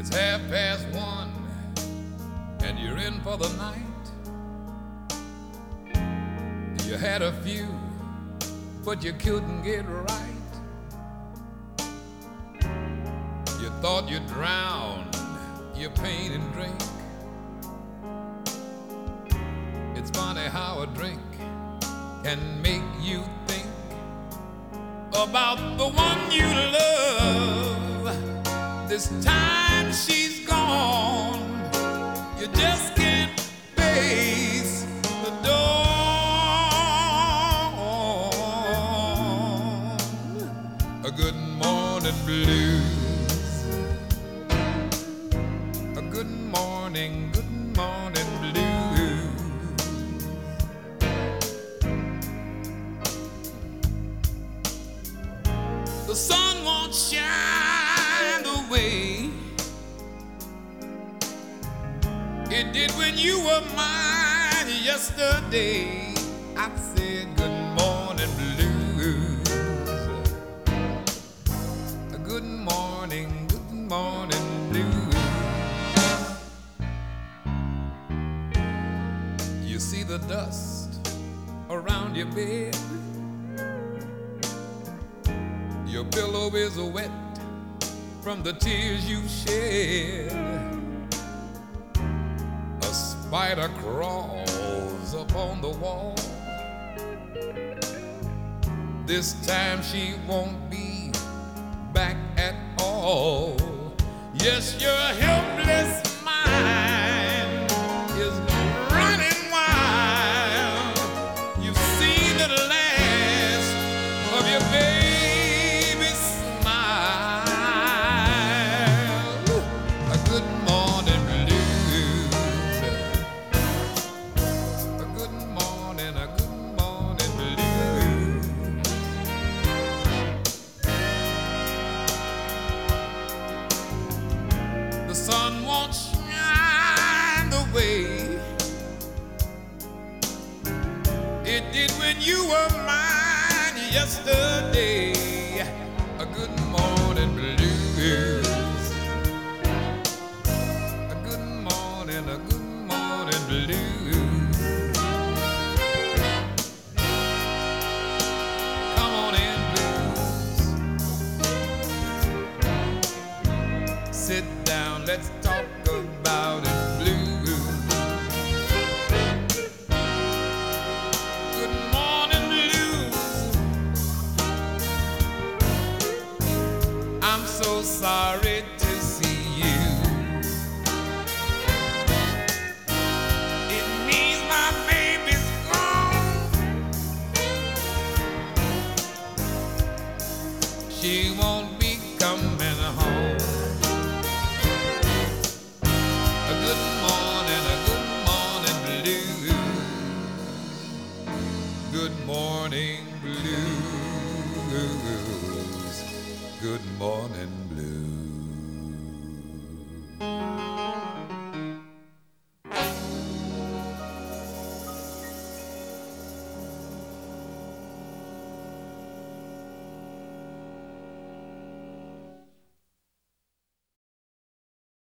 It's 1:30 and you're in for the night. You had a few, but you couldn't get right. You thought you'd drown your pain and drink. It's funny how a drink can make you think about the one you love. This time she's gone, you just can't face the dawn. A good morning blues, a good morning blues. The sun won't shine the way it did when you were mine yesterday. I said good morning blues, a good morning blues. You see the dust around your bed, your pillow is wet from the tears you shed. A spider crawls up on the wall. This time she won't be back at all. Yes, your helpless mind is running wild. You've seen the last of your baby smile. A good morning blues, a good morning blues. The sun won't shine the way it did when you were mine yesterday. A good morning blues, a good morning blues. Come on in, blues. Sit down, let's talk about it, blues. Good morning, blues. I'm so sorry to see you. It means my baby's gone. She won't be coming home. A good morning blues. Good morning blues. Good morning blues.